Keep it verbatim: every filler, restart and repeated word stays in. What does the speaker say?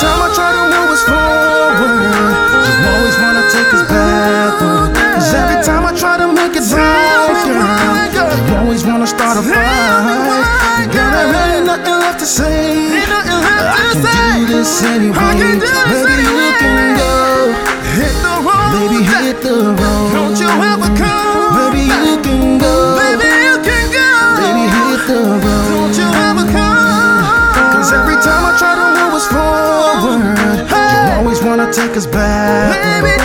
time I try to move us forward, you always wanna take us backward. Cause every time I try to make it right, girl, you always wanna start a fight. Girl, there ain't nothing left to say. I can do this anyway. Baby, you can go. Hit the road, baby, hit the road. Don't you ever come. Baby, you can go. Baby, you can go. Baby, hit the road. Don't you ever come. Cause every time I try to move us forward, hey, you always wanna take us back. Baby,